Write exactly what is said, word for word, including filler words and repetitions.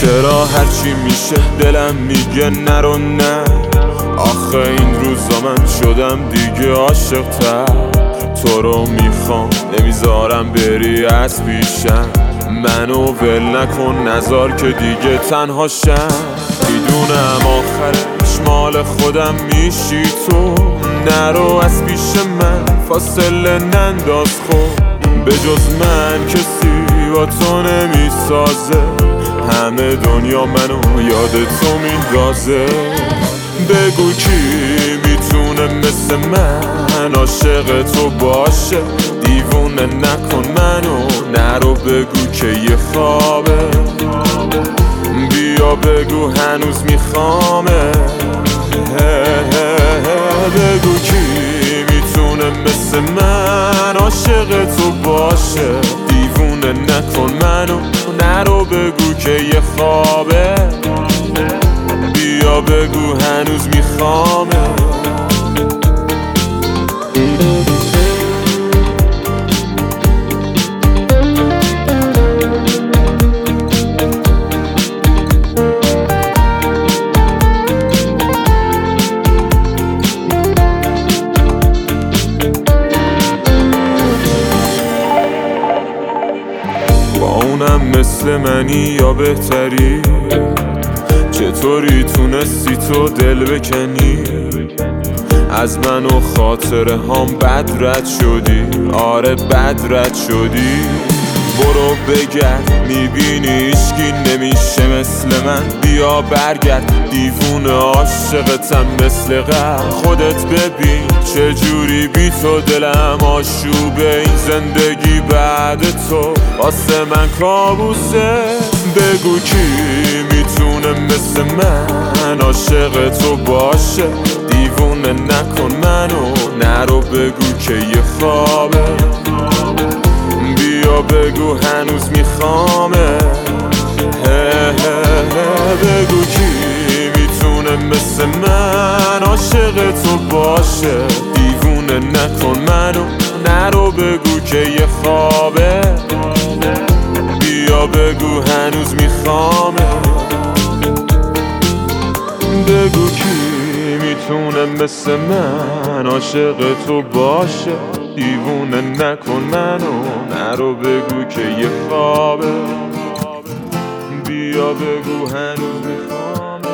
چرا هرچی میشه دلم میگه نرو نه؟ آخه این روزا من شدم دیگه عاشق تر. تو رو میخوام نمیذارم بری از پیشم، منو ول نکن نذار که دیگه تنها شم. میدونم آخرش مال خودم میشی تو، نرو از پیش من فاصله ننداز خود. به جز من کسی با تو نمیسازه، همه دنیا منو یاد تو میندازه. بگو کی میتونه مثل من عاشق تو باشه؟ دیوونه نکن منو، نرو بگو که یه خوابه. بیا بگو هنوز میخوامه. بگو کی میتونه مثل من عاشق تو باشه؟ دیوونه نکن منو، نرو بگو که یه خوابه. بیا بگو هنوز میخوامه. با اونم مثل منی یا بهتری؟ چطوری تونستی تو دل بکنی؟ از من و خاطره هم بد رد شدی، آره بد رد شدی. برو بگرد میبینی هیچکی نمیشه مثل من، بیا برگرد دیوونه عاشقتم مثل قبل. خودت ببین چجوری بی تو دلم آشوبه، این زندگی بعد تو واسه من کابوسه. بگو کی میتونه مثل من عاشق تو باشه؟ دیوونه نکن منو، نرو بگو که یه خوابه. بیا بگو هنوز میخوامه. بگو کی میتونه مثل من عاشق تو باشه؟ دیوونه نکن منو، نرو بگو که یه خوابه. بیا بگو هنوز میخوامه. بگو کی میتونه مثل من عاشق تو باشه؟ دیوونه نکن منو، نرو بگو که یه خوابه. بیا بگو هنوز میخوامه.